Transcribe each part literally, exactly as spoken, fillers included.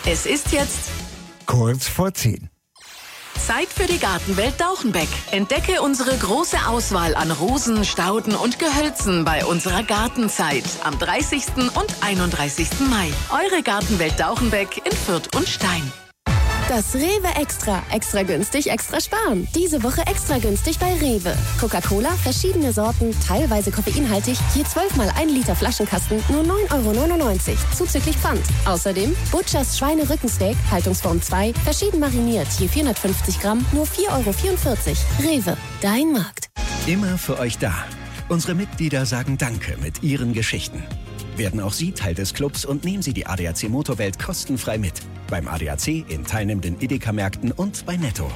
Es ist jetzt kurz vor zehn. Zeit für die Gartenwelt Dauchenbeck. Entdecke unsere große Auswahl an Rosen, Stauden und Gehölzen bei unserer Gartenzeit am dreißigsten und einunddreißigsten Mai. Eure Gartenwelt Dauchenbeck in Fürth und Stein. Das Rewe Extra. Extra günstig, extra sparen. Diese Woche extra günstig bei Rewe. Coca-Cola, verschiedene Sorten, teilweise koffeinhaltig, je zwölf mal ein Liter Flaschenkasten, nur neun Euro neunundneunzig, zuzüglich Pfand. Außerdem Butchers Schweinerückensteak, Haltungsform zwei, verschieden mariniert, je vierhundertfünfzig Gramm, nur vier Euro vierundvierzig. Rewe, dein Markt. Immer für euch da. Unsere Mitglieder sagen Danke mit ihren Geschichten. Werden auch Sie Teil des Clubs und nehmen Sie die A D A C Motorwelt kostenfrei mit. Beim A D A C, in teilnehmenden Edeka-Märkten und bei Netto.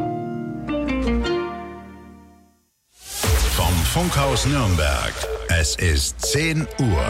Vom Funkhaus Nürnberg. Es ist zehn Uhr.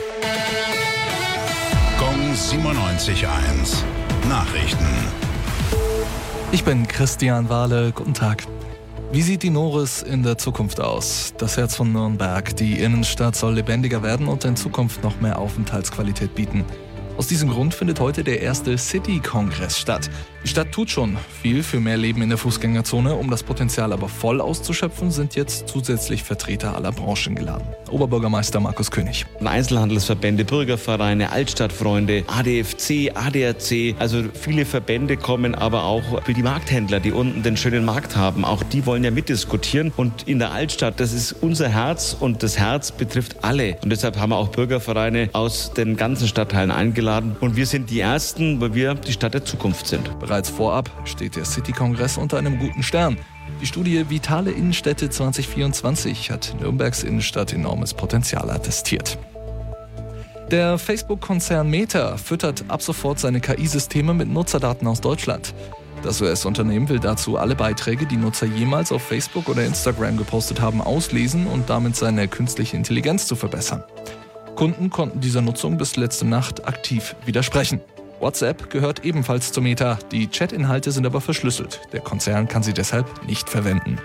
Gong siebenundneunzig Komma eins. Nachrichten. Ich bin Christian Wahle. Guten Tag. Wie sieht die Noris in der Zukunft aus? Das Herz von Nürnberg. Die Innenstadt soll lebendiger werden und in Zukunft noch mehr Aufenthaltsqualität bieten. Aus diesem Grund findet heute der erste City-Kongress statt. Die Stadt tut schon viel für mehr Leben in der Fußgängerzone. Um das Potenzial aber voll auszuschöpfen, sind jetzt zusätzlich Vertreter aller Branchen geladen. Oberbürgermeister Markus König. Einzelhandelsverbände, Bürgervereine, Altstadtfreunde, A D F C, A D A C. Also viele Verbände kommen, aber auch für die Markthändler, die unten den schönen Markt haben. Auch die wollen ja mitdiskutieren. Und in der Altstadt, das ist unser Herz und das Herz betrifft alle. Und deshalb haben wir auch Bürgervereine aus den ganzen Stadtteilen eingeladen. Und wir sind die Ersten, weil wir die Stadt der Zukunft sind. Bereits vorab steht der City-Kongress unter einem guten Stern. Die Studie Vitale Innenstädte zwanzig vierundzwanzig hat Nürnbergs Innenstadt enormes Potenzial attestiert. Der Facebook-Konzern Meta füttert ab sofort seine K I-Systeme mit Nutzerdaten aus Deutschland. Das U S-Unternehmen will dazu alle Beiträge, die Nutzer jemals auf Facebook oder Instagram gepostet haben, auslesen und damit seine künstliche Intelligenz zu verbessern. Kunden konnten dieser Nutzung bis letzte Nacht aktiv widersprechen. WhatsApp gehört ebenfalls zu Meta. Die Chat-Inhalte sind aber verschlüsselt. Der Konzern kann sie deshalb nicht verwenden.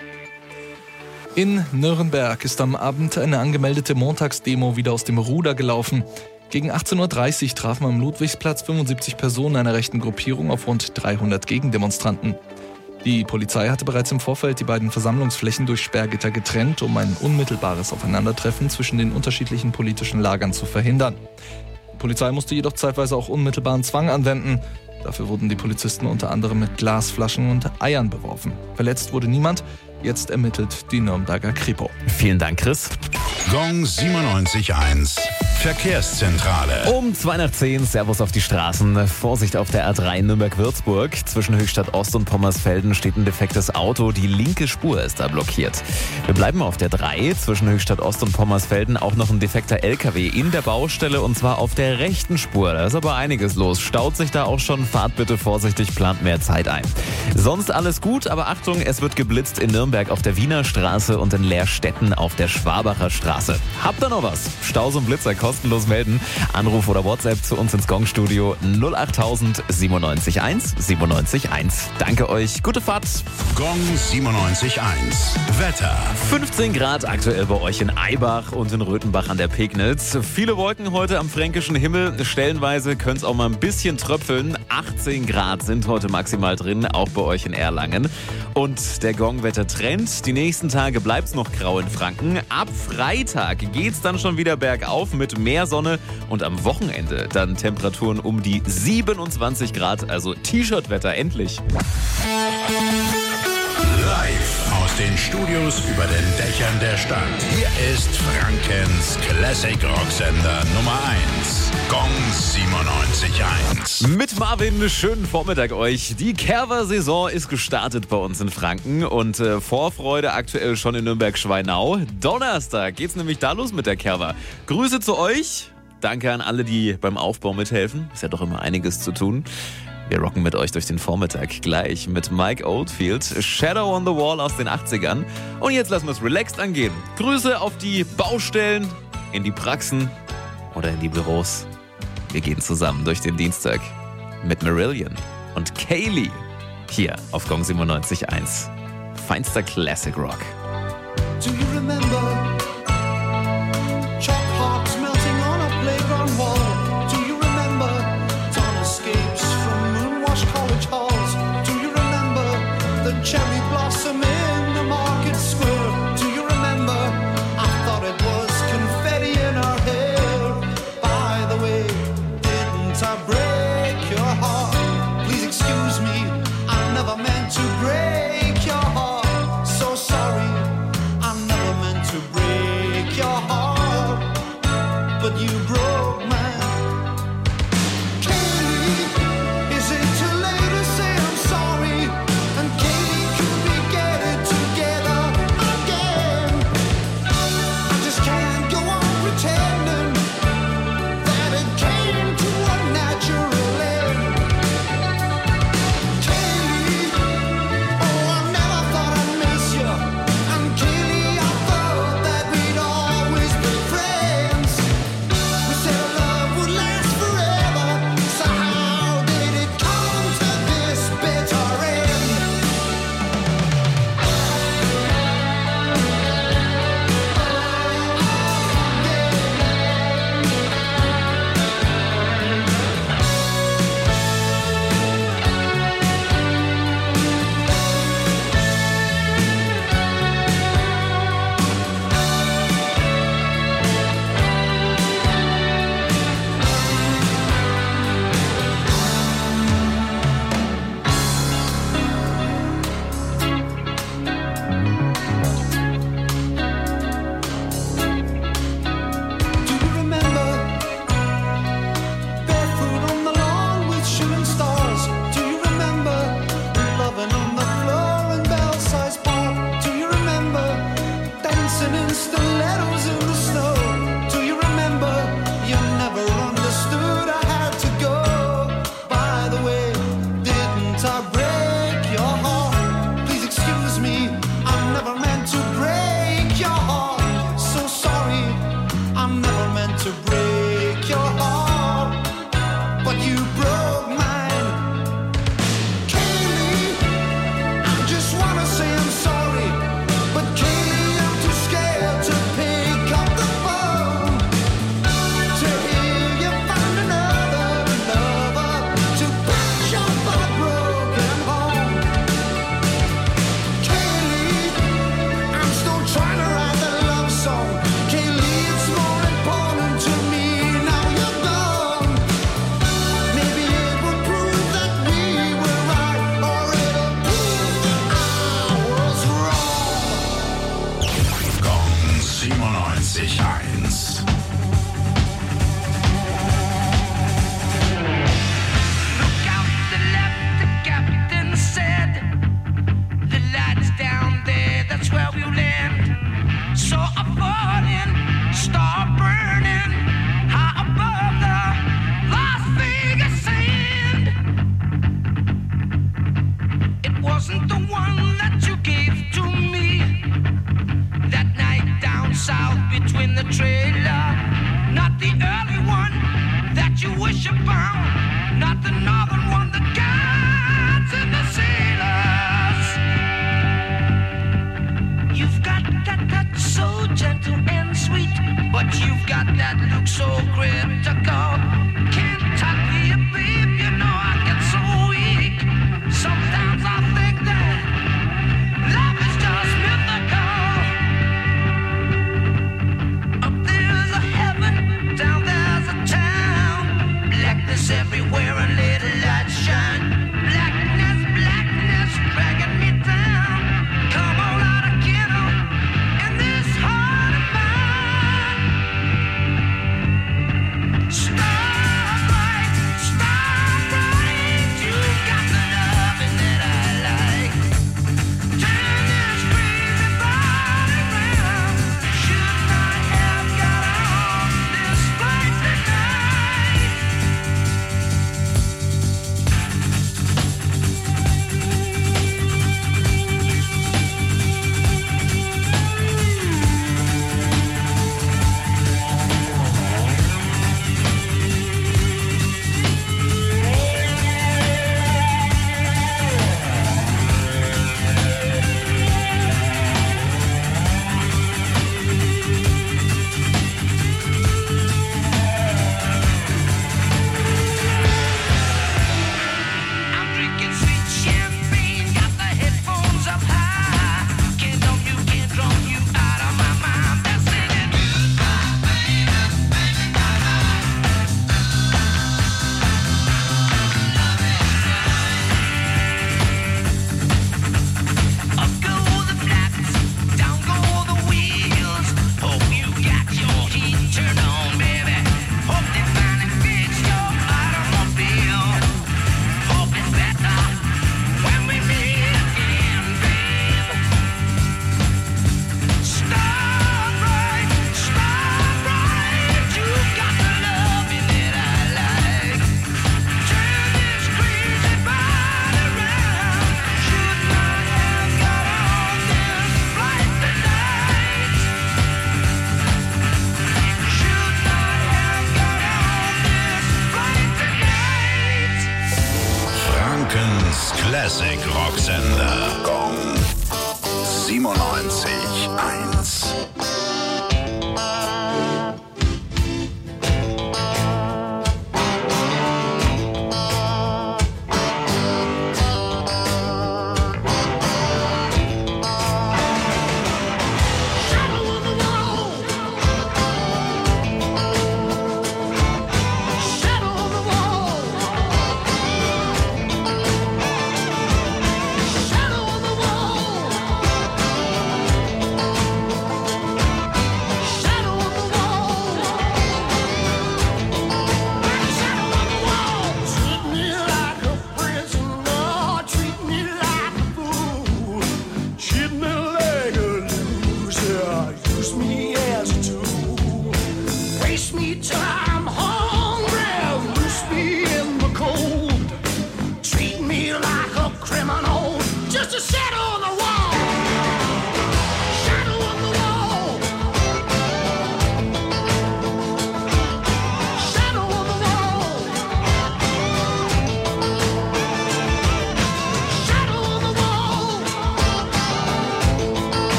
In Nürnberg ist am Abend eine angemeldete Montagsdemo wieder aus dem Ruder gelaufen. Gegen achtzehn Uhr dreißig trafen am Ludwigsplatz fünfundsiebzig Personen einer rechten Gruppierung auf rund dreihundert Gegendemonstranten. Die Polizei hatte bereits im Vorfeld die beiden Versammlungsflächen durch Sperrgitter getrennt, um ein unmittelbares Aufeinandertreffen zwischen den unterschiedlichen politischen Lagern zu verhindern. Die Polizei musste jedoch zeitweise auch unmittelbaren Zwang anwenden. Dafür wurden die Polizisten unter anderem mit Glasflaschen und Eiern beworfen. Verletzt wurde niemand. Jetzt ermittelt die Nürnberger Kripo. Vielen Dank, Chris. Gong siebenundneunzig Komma eins. Verkehrszentrale. Um zwei nach zehn, Servus auf die Straßen. Vorsicht auf der A drei Nürnberg-Würzburg. Zwischen Höchstadt Ost und Pommersfelden steht ein defektes Auto. Die linke Spur ist da blockiert. Wir bleiben auf der drei. Zwischen Höchstadt Ost und Pommersfelden auch noch ein defekter L K W in der Baustelle und zwar auf der rechten Spur. Da ist aber einiges los. Staut sich da auch schon. Fahrt bitte vorsichtig, plant mehr Zeit ein. Sonst alles gut, aber Achtung, es wird geblitzt in Nürnberg auf der Wiener Straße und in Leerstetten auf der Schwabacher Straße. Habt ihr noch was? Staus und Blitzer kostenlos melden. Anruf oder WhatsApp zu uns ins Gong-Studio null achttausend siebenundneunzig eins siebenundneunzig eins. Danke euch, gute Fahrt. Gong siebenundneunzig Komma eins. Wetter. fünfzehn Grad aktuell bei euch in Eibach und in Röthenbach an der Pegnitz. Viele Wolken heute am fränkischen Himmel. Stellenweise könnte es auch mal ein bisschen tröpfeln. achtzehn Grad sind heute maximal drin, auch bei euch in Erlangen. Und der Gong-Wetter-Trend. Die nächsten Tage bleibt es noch grau in Franken. Ab Freitag geht es dann schon wieder bergauf mit mehr Sonne und am Wochenende dann Temperaturen um die siebenundzwanzig Grad, also T-Shirt-Wetter endlich. Live aus den Studios über den Dächern der Stadt. Hier ist Frankens Classic Rocksender Nummer eins. Gong siebenundneunzig Komma eins. Mit Marvin, schönen Vormittag euch. Die Kerwer-Saison ist gestartet bei uns in Franken und äh, Vorfreude aktuell schon in Nürnberg-Schweinau. Donnerstag geht's nämlich da los mit der Kerwer. Grüße zu euch. Danke an alle, die beim Aufbau mithelfen. Ist ja doch immer einiges zu tun. Wir rocken mit euch durch den Vormittag gleich mit Mike Oldfield, Shadow on the Wall aus den achtzigern. Und jetzt lassen wir es relaxed angehen. Grüße auf die Baustellen, in die Praxen oder in die Büros. Wir gehen zusammen durch den Dienstag mit Marillion und Kaylee hier auf Gong siebenundneunzig Komma eins. Feinster Classic Rock. Do you remember chalk hearts melting on a playground wall? Do you remember Thomas Skate? your heart, but you broke mine. Kaylee, I just wanna say I'm sorry, but Kaylee, I'm too scared to pick up the phone. To hear you found another lover to patch up a broken home. Kaylee, I'm still trying to write the love song. Kaylee, it's more important to me now you're gone. Maybe it will prove that we were right, or it'll prove that I was wrong. Gong siebenundneunzig eins. Look out the left, the captain said. The light's down there, that's where we'll land. So I fall in, start burning, high above the Las Vegas sand. It wasn't the one that you gave to me that night down south between the trailer. Not the early one that you wish you found. Not the northern one, the guides and the sailors. You've got that touch so gentle and sweet, but you've got that look so critical. Can't talk to you, babe, you know I get so weak. Sometimes I think that love is just mythical. Up there's a heaven, down there's a town. Blackness everywhere and little lights shine. Blackness, blackness dragging me down. Come on out of kennel in this heart of mine. Starlight, starlight, you got the loving that I like. Turn this crazy body round. Should not have got on this flight tonight. I'm drinking sweet champagne, got the headphones up high. Can't dump you, can't drum you out of my mind. They're singing goodbye, baby, baby, bye-bye. Up go the flaps, down go the wheels. Hope you got your heat turned on, baby. Hope they finally fix your automobile. Hope it's better when we meet again, babe. Starbright, starbright, you got the loving that I like. Turn this crazy body round. Should not have got on this flight tonight. Should not have got on this flight tonight. Frankens Classic Rocksender. Gong siebenundneunzig eins. Shadow of the wall. Shadow of the wall. Shadow of the wall.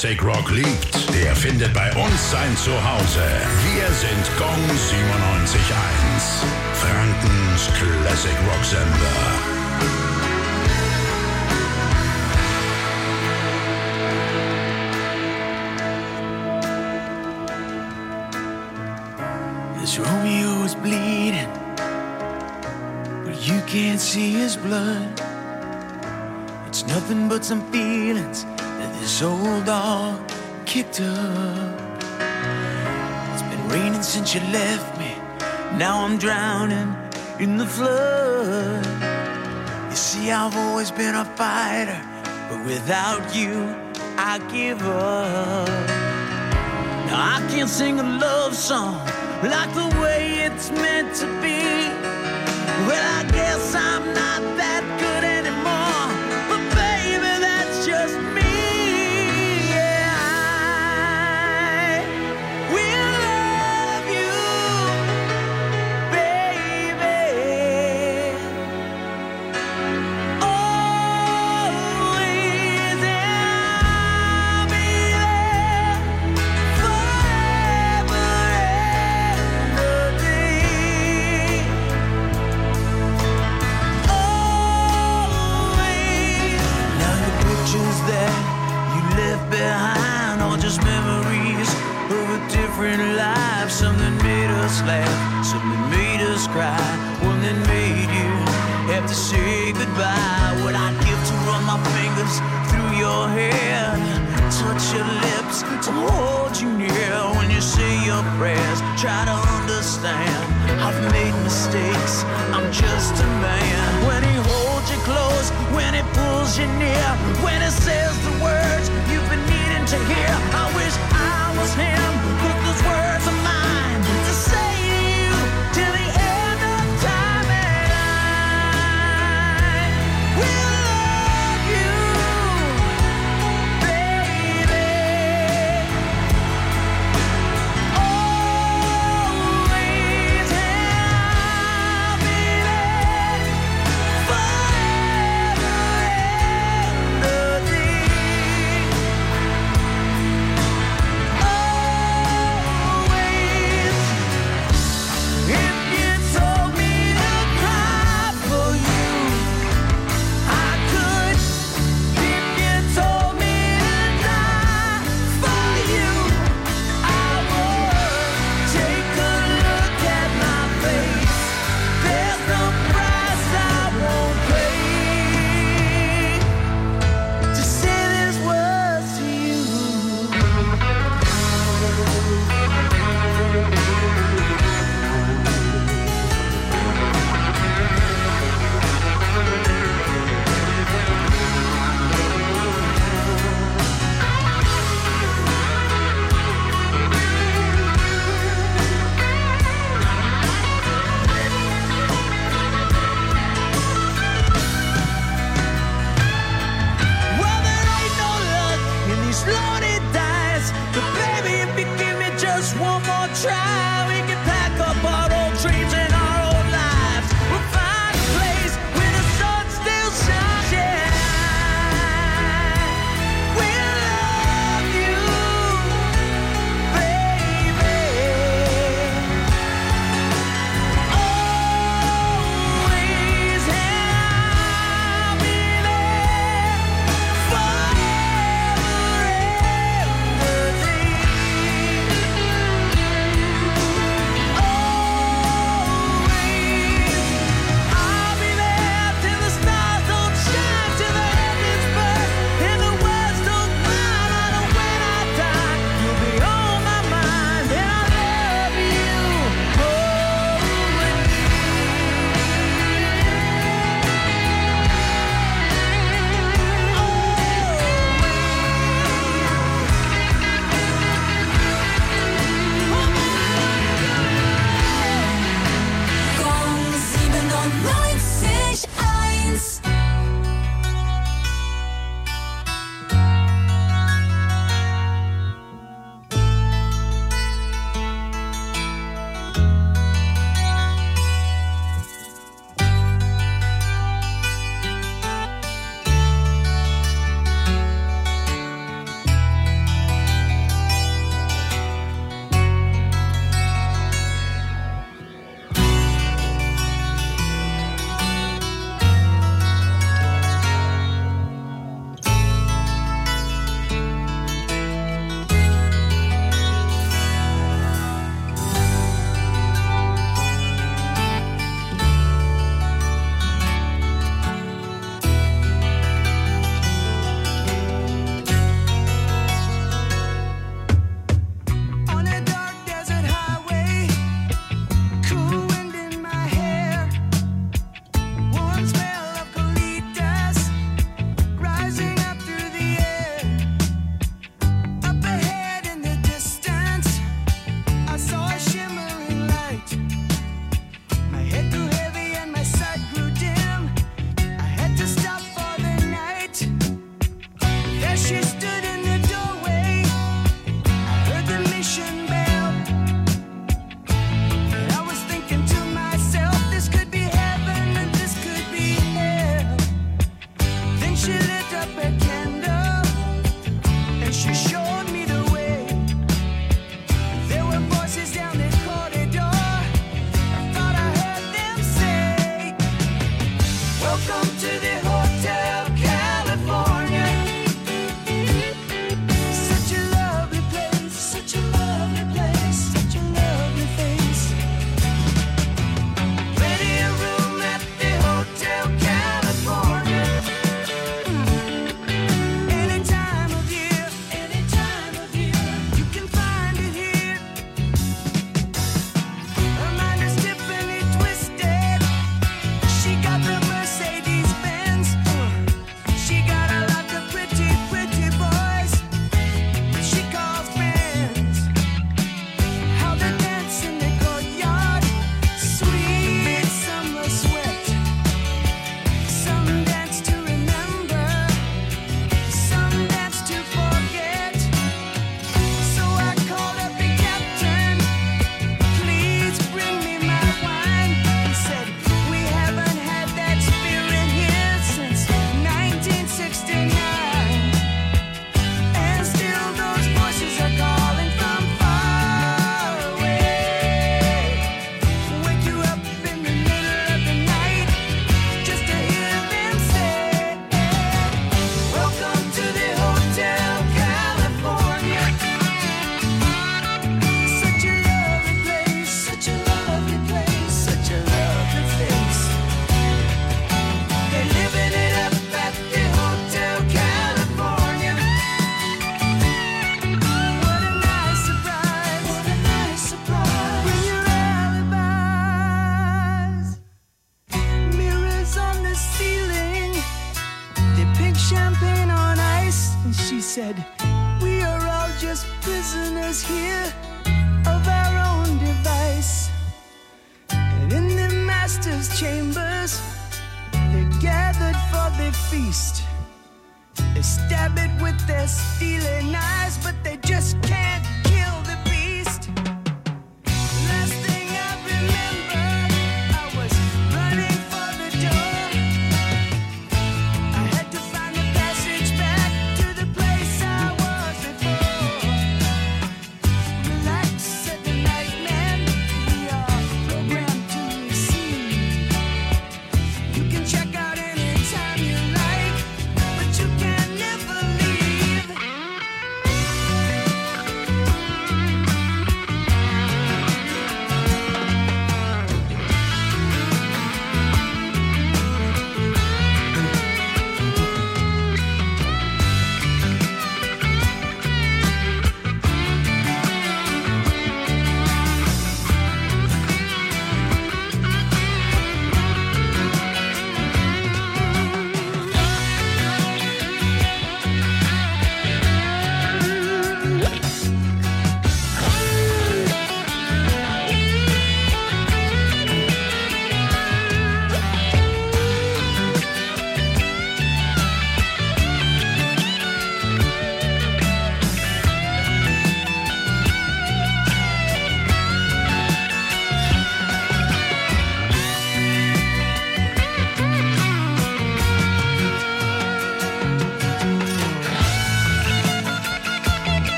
Classic Rock liebt, der findet bei uns sein Zuhause. Wir sind Gong siebenundneunzig Komma eins. Frankens Classic Rock Sender. This Romeo is bleeding, but you can't see his blood. It's nothing but some feelings that this old dog kicked up. It's been raining since you left me. Now I'm drowning in the flood. You see, I've always been a fighter, but without you, I give up. Now I can't sing a love song like the way it's meant to be. Well, I guess I'm not that good anymore, but baby, that's just me. Yeah, I will love you, baby, always, and I'll be there forever and a day. Always. Now the pictures that you left behind are just memories of a different life. Something made us laugh, something made us cry, one that made you have to say goodbye. What I'd give to run my fingers through your hair, touch your lips, to hold you near when you say your prayers. Try to understand, I've made mistakes, I'm just a man. When he holds you close, when he pulls you near, when he says the words you've been needing to hear, I wish I was him, but those words are mine to say to you till the end of time. And I will love you, baby, always, and I'll be there forever and a day. Always, and I'll be there forever and a day.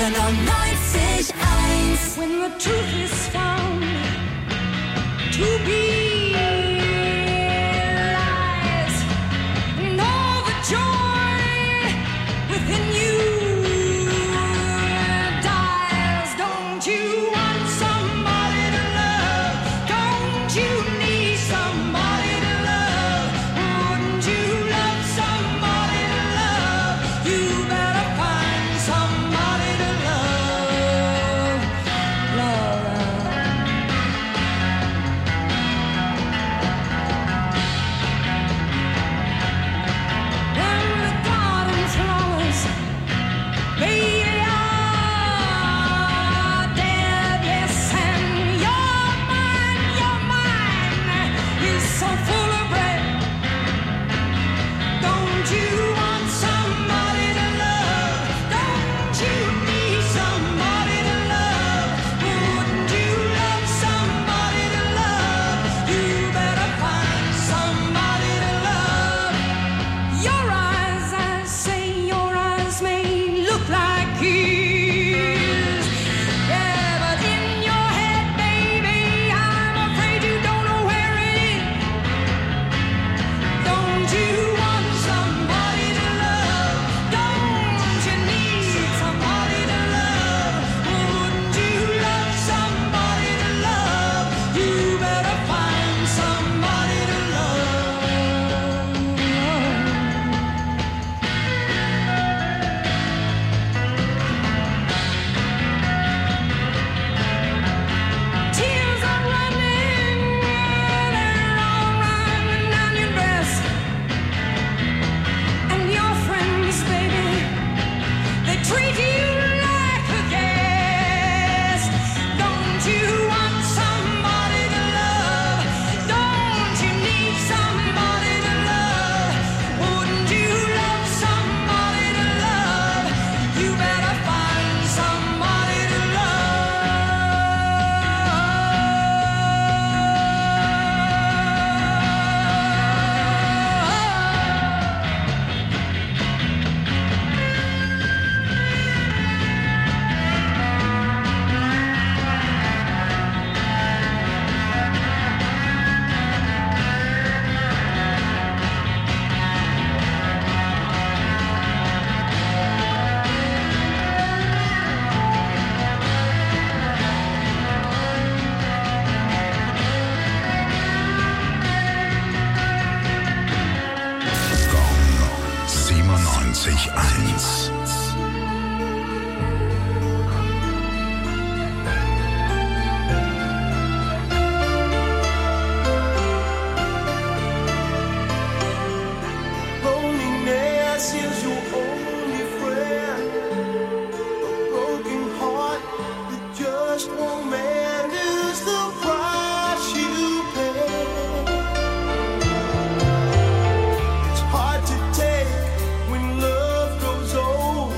neunundneunzig eins. When the truth is found to be lies, and all the joy within you dies. Don't you want somebody to love? Don't you need somebody to love? Wouldn't you love somebody to love? You better find somebody to love, love. And the garden flowers, they are dead, yes, and your mind, your mind is so full of bread. Don't you want somebody to love? Don't you need somebody to love? Wouldn't you love somebody to love? You better find somebody to love. Your eyes, I say, your eyes may look like his. Yeah, but in your head, baby, I'm afraid you don't know where it is. Don't you want somebody to love? Don't you need somebody to love? Wouldn't you love somebody to love? You better find somebody to love. Tears are running, they're all running down your dress. And your friends, baby, they treat you like a guest. Don't you want somebody to love? Don't you need somebody to love? Wouldn't you love somebody to love? You better find somebody to siebenundneunzig eins. Loneliness is your only friend. A broken heart that just won't mend is the price you pay. It's hard to take when love grows old.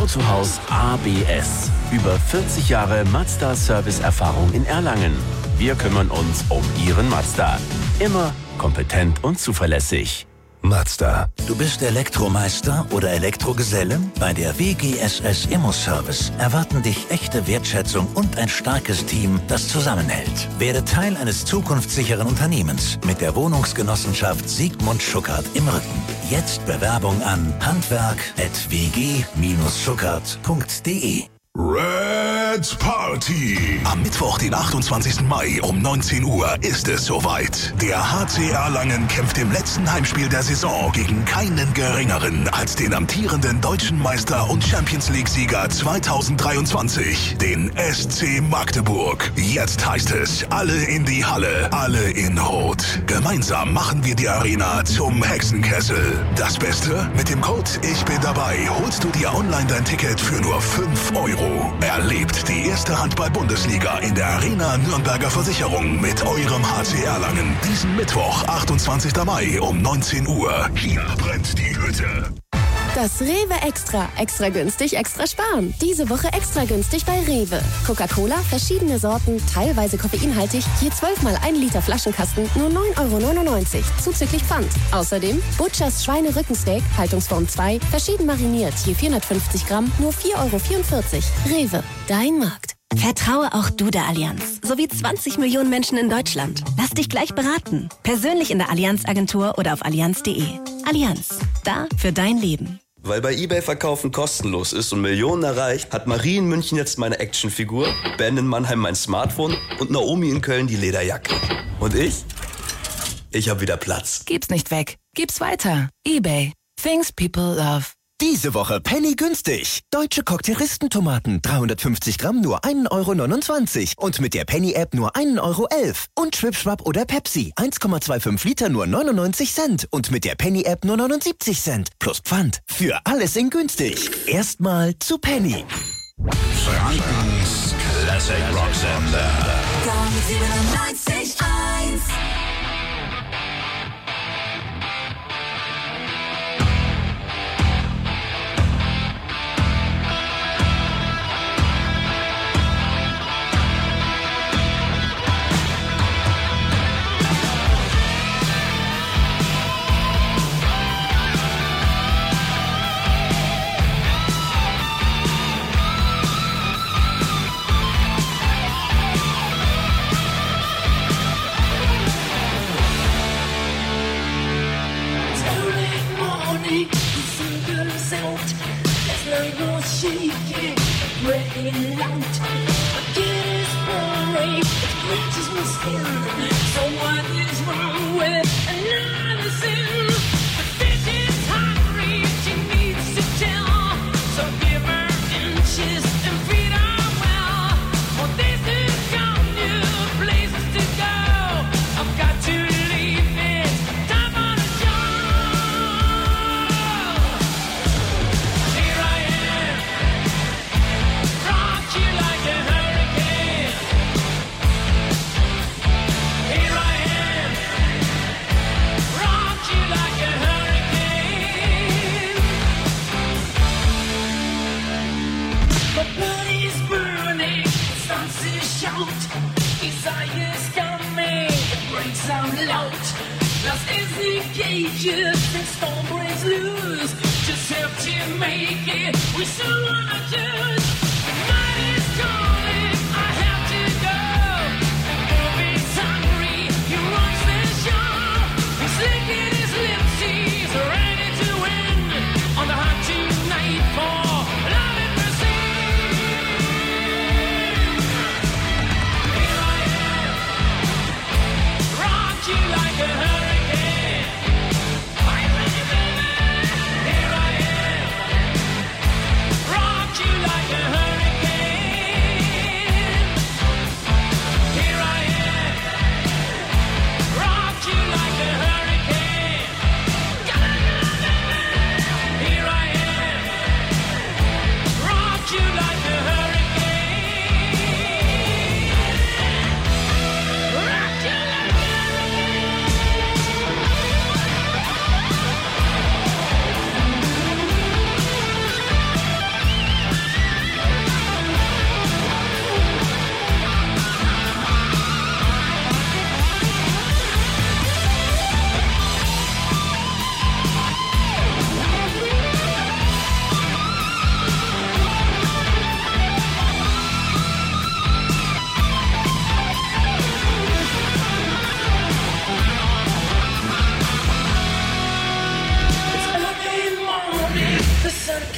Autohaus A B S. Über vierzig Jahre Mazda-Service-Erfahrung in Erlangen. Wir kümmern uns um Ihren Mazda. Immer kompetent und zuverlässig. Mazda. Du bist Elektromeister oder Elektrogeselle? Bei der W G S S Immo-Service erwarten dich echte Wertschätzung und ein starkes Team, das zusammenhält. Werde Teil eines zukunftssicheren Unternehmens mit der Wohnungsgenossenschaft Sigmund Schuckert im Rücken. Jetzt Bewerbung an handwerk at w g dash schuckert punkt d e. Red Party. Am Mittwoch, den achtundzwanzigsten Mai um neunzehn Uhr ist es soweit. Der H C Erlangen kämpft im letzten Heimspiel der Saison gegen keinen geringeren als den amtierenden deutschen Meister und Champions League-Sieger zweitausenddreiundzwanzig, den S C Magdeburg. Jetzt heißt es, alle in die Halle, alle in Rot. Gemeinsam machen wir die Arena zum Hexenkessel. Das Beste? Mit dem Code Ich bin dabei holst du dir online dein Ticket für nur fünf Euro. Erlebt die erste Handball-Bundesliga in der Arena Nürnberger Versicherung mit eurem H C Erlangen. Diesen Mittwoch, achtundzwanzigsten Mai um neunzehn Uhr. Hier brennt die Hütte. Das Rewe Extra. Extra günstig, extra sparen. Diese Woche extra günstig bei Rewe. Coca-Cola, verschiedene Sorten, teilweise koffeinhaltig. Hier zwölf mal ein Liter Flaschenkasten, nur neun Euro neunundneunzig. Zuzüglich Pfand. Außerdem Butchers Schweinerückensteak, Haltungsform zwei, verschieden mariniert. Je vierhundertfünfzig Gramm, nur vier Euro vierundvierzig. Rewe, dein Markt. Vertraue auch du der Allianz, sowie zwanzig Millionen Menschen in Deutschland. Lass dich gleich beraten. Persönlich in der Allianz-Agentur oder auf allianz punkt de. Allianz, da für dein Leben. Weil bei eBay Verkaufen kostenlos ist und Millionen erreicht, hat Marie in München jetzt meine Actionfigur, Ben in Mannheim mein Smartphone und Naomi in Köln die Lederjacke. Und ich? Ich hab wieder Platz. Gib's nicht weg. Gib's weiter. eBay. Things people love. Diese Woche Penny günstig. Deutsche Cocktailistentomaten dreihundertfünfzig Gramm nur ein Euro neunundzwanzig und mit der Penny-App nur ein Euro elf. Und Schwipschwapp oder Pepsi eins Komma fünfundzwanzig Liter nur neunundneunzig Cent und mit der Penny-App nur neunundsiebzig Cent. Plus Pfand. Für alles in günstig. Erstmal zu Penny. Frankens Classic Rock Sender. Gong siebenundneunzig Komma eins. Rock you like a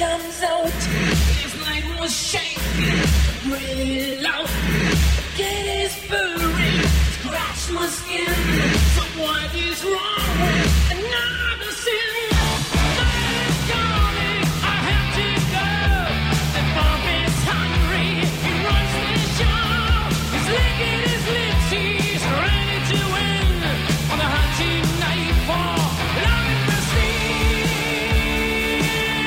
comes out. His night was shaking really loud. Get his furry, scratch my skin. So what is wrong with another sin? I'm coming, I have to go. The bomb is hungry, he runs the show. He's licking his lips, he's ready to win. On the hunting night for love and prestige.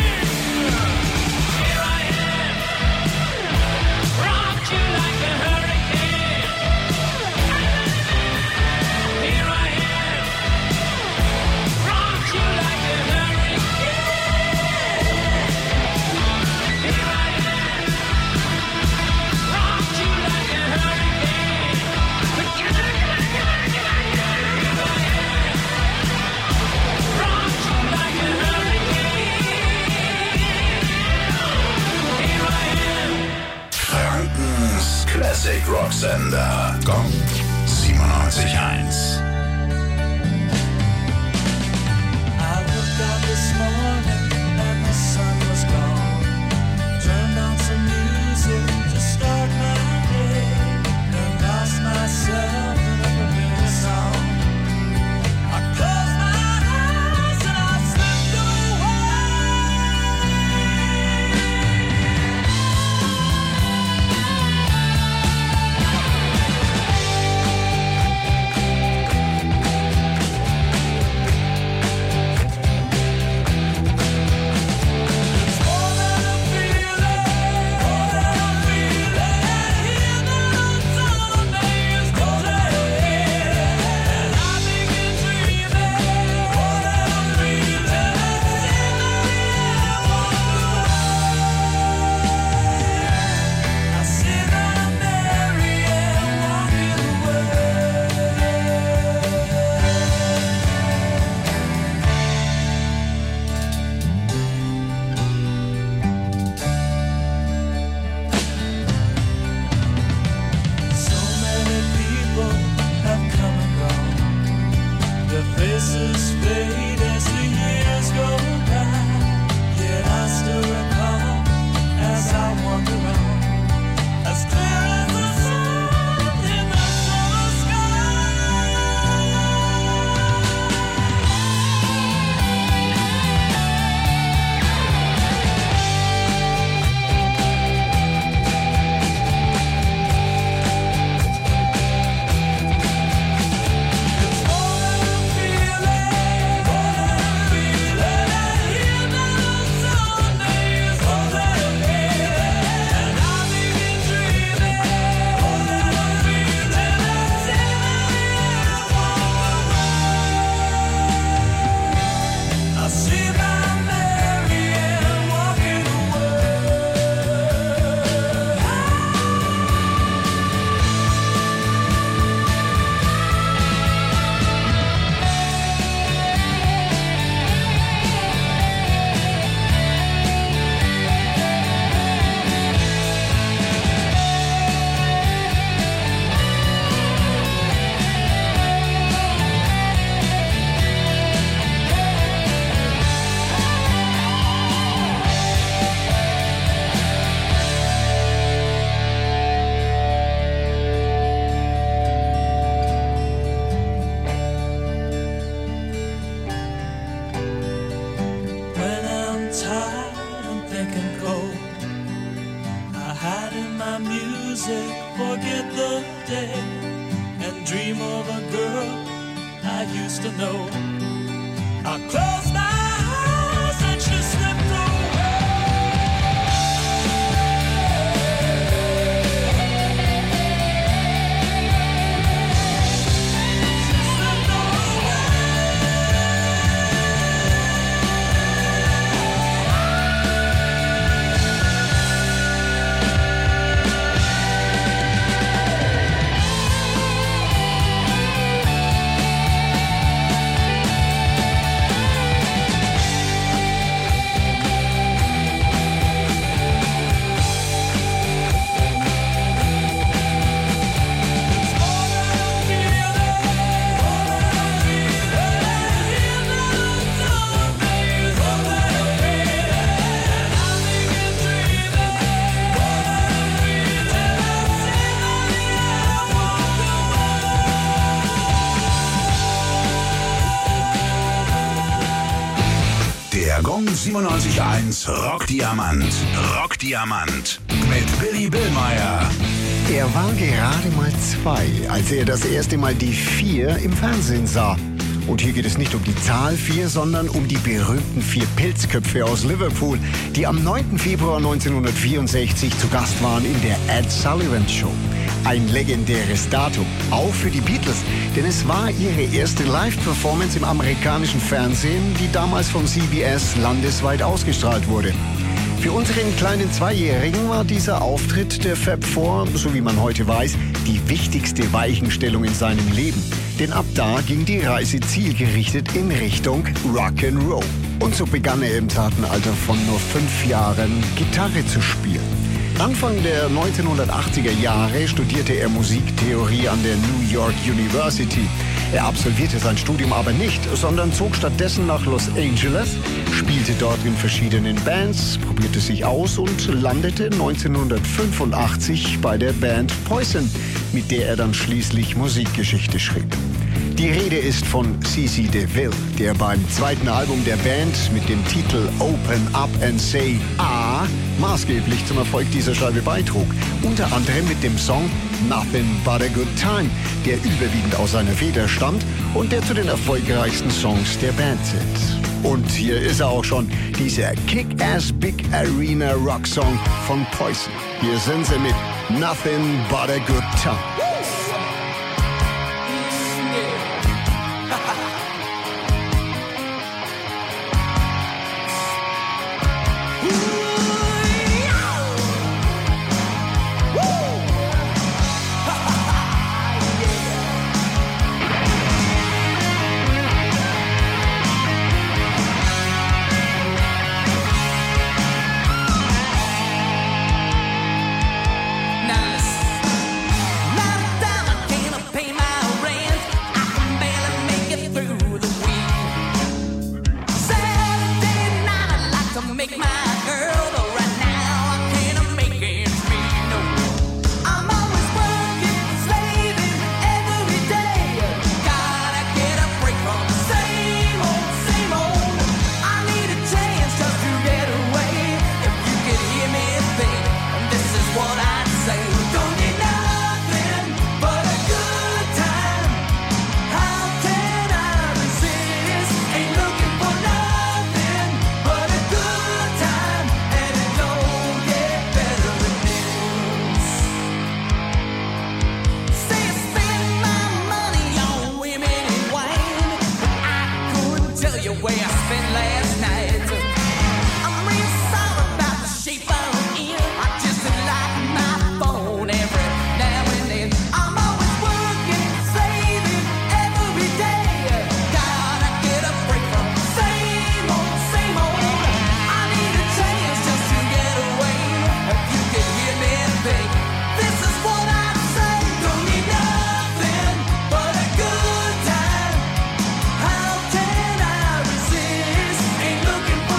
Here I am, rock you like a hurricane. Here I am, rock you like a hurricane. Here I am, rock you like a hurricane. Together, together, together, rock you like a hurricane. Here I am. Frankens Classic Rock Sender. Gong siebenundneunzig Komma eins. I woke up this morning and the sun was gone. Turned on some music to start my day. And lost myself in a familiar song. I closed my eyes and I slipped so many people have come and gone. Their faces fade as the years go by. Yet I still recall as I wander on, as clear as the sun in the summer I see my Mary Ann walking when I'm tired and thinking cold. I hide in my music, forget the day, and dream of a girl I used to know. I close my eyes and she slipped away. Der Gong siebenundneunzig Komma eins Rockdiamant. Rockdiamant. Mit Billy Billmeyer. Er war gerade mal zwei, als er das erste Mal die vier im Fernsehen sah. Und hier geht es nicht um die Zahl vier, sondern um die berühmten vier Pilzköpfe aus Liverpool, die am neunten Februar neunzehnhundertvierundsechzig zu Gast waren in der Ed Sullivan Show. Ein legendäres Datum, auch für die Beatles, denn es war ihre erste Live-Performance im amerikanischen Fernsehen, die damals von C B S landesweit ausgestrahlt wurde. Für unseren kleinen Zweijährigen war dieser Auftritt der Fab Four, so wie man heute weiß, die wichtigste Weichenstellung in seinem Leben. Denn ab da ging die Reise zielgerichtet in Richtung Rock'n'Roll. Und so begann er im zarten Alter von nur fünf Jahren Gitarre zu spielen. Anfang der neunzehnhundertachtziger Jahre studierte er Musiktheorie an der New York University. Er absolvierte sein Studium aber nicht, sondern zog stattdessen nach Los Angeles, spielte dort in verschiedenen Bands, probierte sich aus und landete neunzehnhundertfünfundachtzig bei der Band Poison, mit der er dann schließlich Musikgeschichte schrieb. Die Rede ist von C C DeVille, der beim zweiten Album der Band mit dem Titel Open Up and Say Ah maßgeblich zum Erfolg dieser Scheibe beitrug. Unter anderem mit dem Song Nothing But a Good Time, der überwiegend aus seiner Feder stammt und der zu den erfolgreichsten Songs der Band zählt. Und hier ist er auch schon, dieser Kick-Ass Big Arena Rock Song von Poison. Hier sind sie mit Nothing But a Good Time. Looking for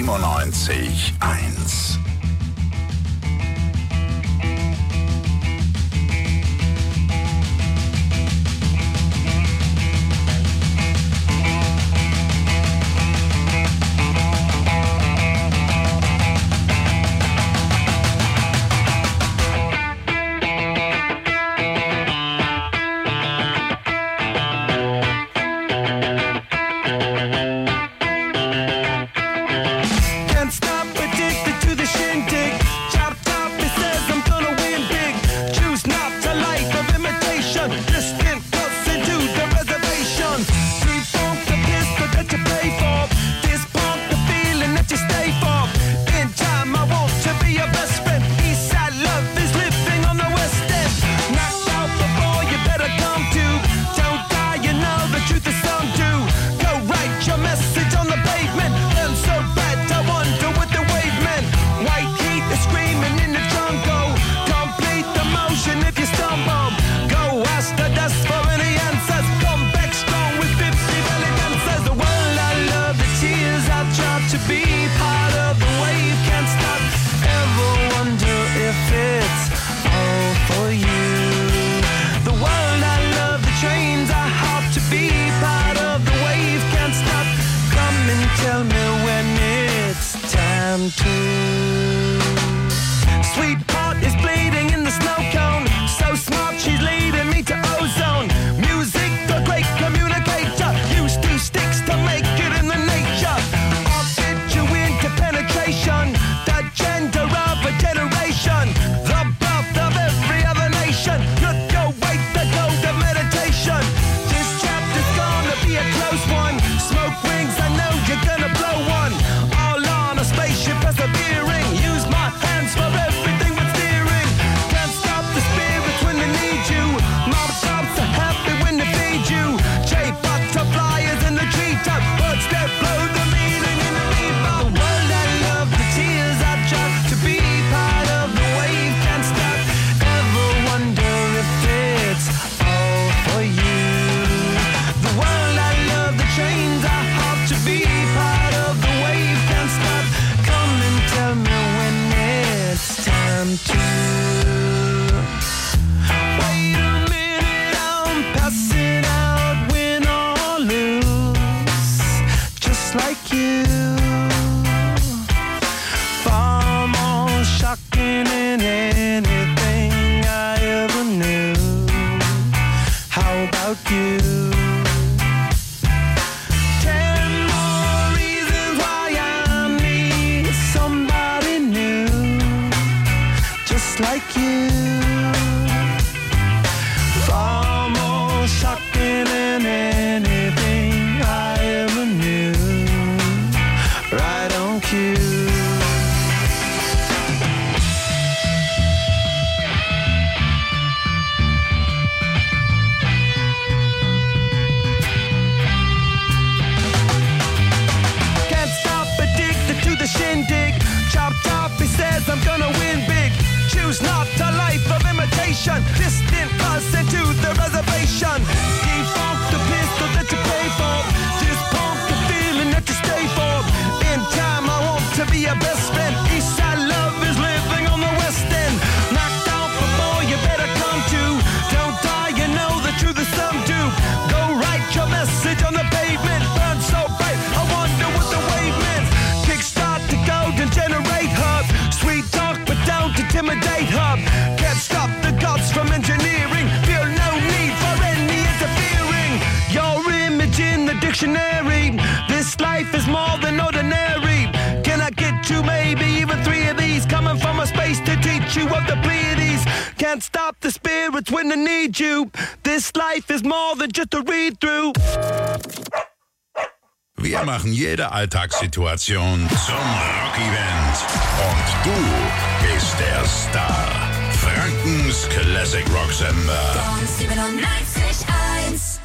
siebenundneunzig Komma eins. Can't stop, addicted to the shindig. Chop top, it says I'm gonna win big. Choose not a life of imitation. Distant cuts into the reservation. Defunct the pistol that you pay for. Dispunk the feeling that you stay for. In time, I want to be your best friend. Eastside love is living on the west end. Knocked out before you better come to. Don't die, you know the truth is some do. Go write your message on the pavement. Burn so bad, I wonder what the wave meant. White heat is screaming in the jungle. Complete the motion if you stumble. Go ask the dust for any answers. Come back strong with fifty belly dancers. The world I love, the tears I've tried to be part of the wave. Can't stop. Ever wonder if it's all for you? The world I love, the trains I hop to be part of the wave. Can't stop. Come and tell me when it's time to. Sweetheart is bleeding in the snow cone. So smart, she's leading me to ozone. Music, the great communicator. Used two sticks to make it in the nature. I'll get you into penetration. The gender of a generation. The birth of every other nation. Look your way, the gold of meditation. This chapter's gonna be a close one. Smoke rings, I know you're gonna blow one. All on a spaceship persevering. Use my hands for everything but steering. Can't stop the spirits when they need you. Mob tops are happy when they feed you. J butterflies in the treetop. Birds that blow the meaning in the bebop. The world I love, the tears I trust to be part of the wave. Can't stop. Ever wonder if it's all for you? The world I love, the trains I hop to be part of the wave. Can't stop. Come and tell me when it's time to. Wait a minute, I'm passing out, win or lose, just like you. Far more shocking than anything I ever knew. How about you? Ten more reasons why I need somebody new, just like you. Far more shocking than anything I ever knew. Right on cue. Can't stop, addicted to the shindig. Chop top, he says I'm gonna win big. Choose not a life of imitation. Distant us into the reservation. Defunct the pistol that you pay for. Dispunk the feeling that you stay for. In time, I want to be your best friend. Eastside love is living on the west end. Knocked out before you better come to. Don't die, you know the truth is some do. Go write your message on the pavement. Burn so bright, I wonder what the wave meant. Kickstart the golden generate hub. Sweet talk, but don't intimidate hub. Can't stop the gods from engineering. Feel no need for any interfering. Your image in the dictionary. This life is more than ordinary. Can I get you maybe even three of these? Coming from a space to teach you of the Pleiades. Can't stop the spirits when they need you. This life is more than just a read-through. Wir machen jede Alltagssituation zum Rock-Event. Und du bist der Star. Frankens Classic Rock Sender. siebenundneunzig Komma eins.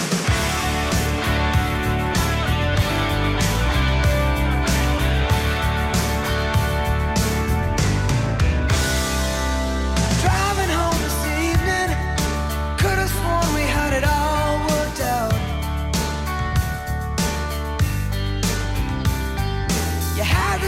Driving home this evening, could have sworn we had it all worked out. You had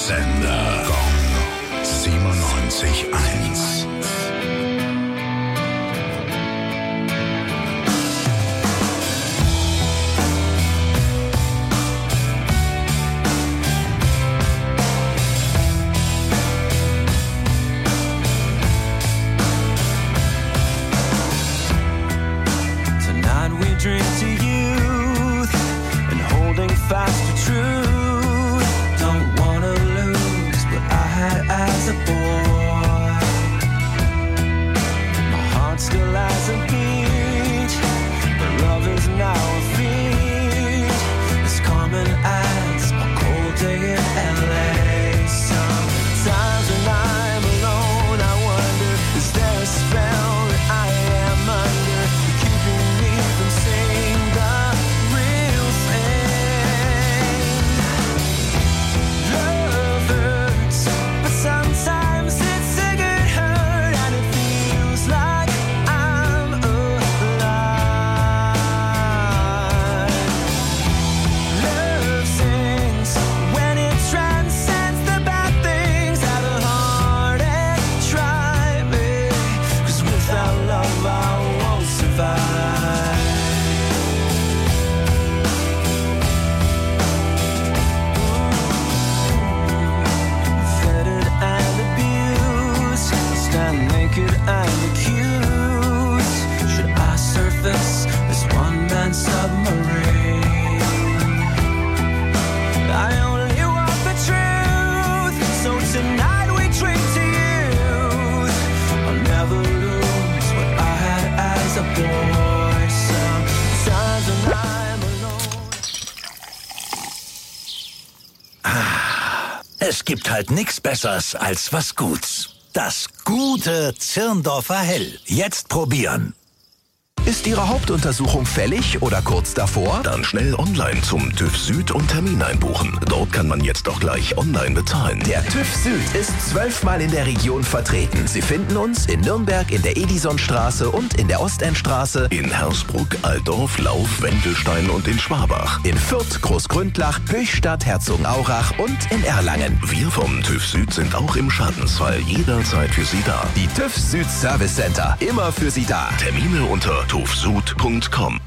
Rocksender. Gong siebenundneunzig eins. Tonight we drink to youth and holding fast to truth. Don't wanna lose what I had as a boy. My heart still has a beat, but love is now a feat. It's common as a cold day in L A. Sometimes when I'm alone, I wonder, is there a spell that I am under, keeping me from seeing the real thing? Love hurts, but sometimes it's a good hurt, and it feels like I'm alive. Love sings when it transcends the bad things that are hard and try me, 'cause without love I won't survive. Fettered and abused, stand naked and accused. Should I surface as one man submarine? I only want the truth, so tonight we drink to youth. I'll never lose what I had as a boy. Sometimes when I'm Es gibt halt nichts Besseres als was Guts. Das gute Zirndorfer Hell. Jetzt probieren. Ist Ihre Hauptuntersuchung fällig oder kurz davor? Dann schnell online zum TÜV Süd und Termin einbuchen. Dort kann man jetzt auch gleich online bezahlen. Der TÜV Süd ist zwölfmal in der Region vertreten. Sie finden uns in Nürnberg in der Edisonstraße und in der Ostendstraße, In Hersbruck, Altdorf, Lauf, Wendelstein und in Schwabach. in Fürth, Großgründlach, Höchstadt, Herzogenaurach und in Erlangen. Wir vom TÜV Süd sind auch im Schadensfall jederzeit für Sie da. Die TÜV Süd Service Center, immer für Sie da. Termine unter tufsud punkt com.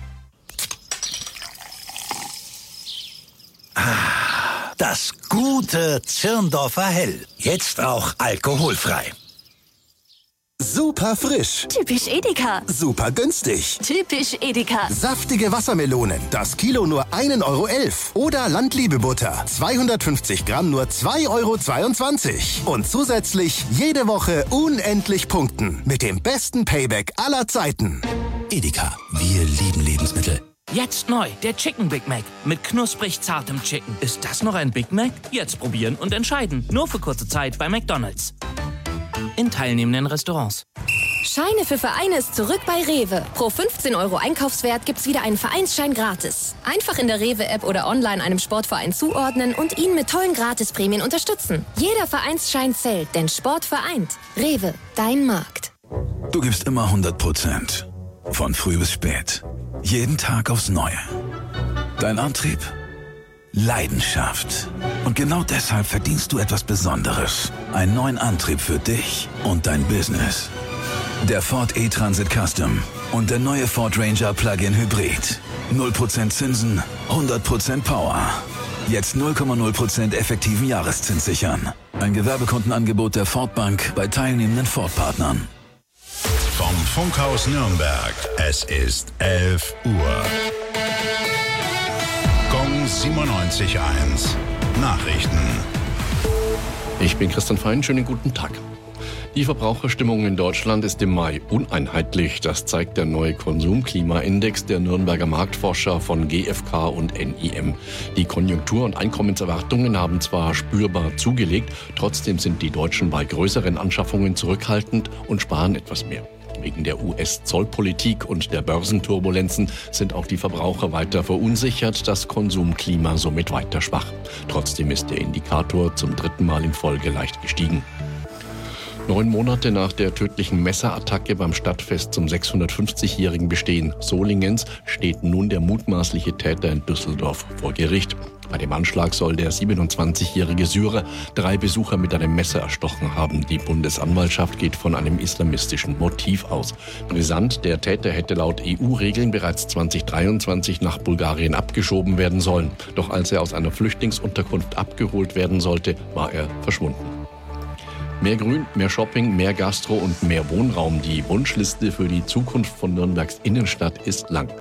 Das gute Zirndorfer Hell. Jetzt auch alkoholfrei. Super frisch. Typisch Edeka. Super günstig. Typisch Edeka. Saftige Wassermelonen. Das Kilo nur ein Euro elf. Oder Landliebe-Butter. zweihundertfünfzig Gramm nur zwei Euro zweiundzwanzig. Und zusätzlich jede Woche unendlich punkten. Mit dem besten Payback aller Zeiten. Edeka. Wir lieben Lebensmittel. Jetzt neu, der Chicken Big Mac mit knusprig zartem Chicken. Ist das noch ein Big Mac? Jetzt probieren und entscheiden. Nur für kurze Zeit bei McDonald's. In teilnehmenden Restaurants. Scheine für Vereine ist zurück bei Rewe. Pro fünfzehn Euro Einkaufswert gibt's wieder einen Vereinsschein gratis. Einfach in der Rewe-App oder online einem Sportverein zuordnen und ihn mit tollen Gratisprämien unterstützen. Jeder Vereinsschein zählt, denn Sport vereint. Rewe, dein Markt. Du gibst immer hundert Prozent. Von früh bis spät. Jeden Tag aufs Neue. Dein Antrieb? Leidenschaft. Und genau deshalb verdienst du etwas Besonderes. Einen neuen Antrieb für dich und dein Business. Der Ford E-Transit Custom und der neue Ford Ranger Plug-in Hybrid. null Prozent Zinsen, hundert Prozent Power. Jetzt null Komma null Prozent effektiven Jahreszins sichern. Ein Gewerbekundenangebot der Ford Bank bei teilnehmenden Ford-Partnern. Vom Funkhaus Nürnberg. Es ist elf Uhr. Gong siebenundneunzig eins. Nachrichten. Ich bin Christian Fein, schönen guten Tag. Die Verbraucherstimmung in Deutschland ist im Mai uneinheitlich. Das zeigt der neue Konsumklimaindex der Nürnberger Marktforscher von G F K und N I M. Die Konjunktur- und Einkommenserwartungen haben zwar spürbar zugelegt, trotzdem sind die Deutschen bei größeren Anschaffungen zurückhaltend und sparen etwas mehr. Wegen der U S-Zollpolitik und der Börsenturbulenzen sind auch die Verbraucher weiter verunsichert, das Konsumklima somit weiter schwach. Trotzdem ist der Indikator zum dritten Mal in Folge leicht gestiegen. Neun Monate nach der tödlichen Messerattacke beim Stadtfest zum sechshundertfünfzigjährigen Bestehen Solingens steht nun der mutmaßliche Täter in Düsseldorf vor Gericht. Bei dem Anschlag soll der siebenundzwanzigjährige Syrer drei Besucher mit einem Messer erstochen haben. Die Bundesanwaltschaft geht von einem islamistischen Motiv aus. Brisant, der Täter hätte laut E U-Regeln bereits zweitausenddreiundzwanzig nach Bulgarien abgeschoben werden sollen. Doch als er aus einer Flüchtlingsunterkunft abgeholt werden sollte, war er verschwunden. Mehr Grün, mehr Shopping, mehr Gastro und mehr Wohnraum. Die Wunschliste für die Zukunft von Nürnbergs Innenstadt ist lang.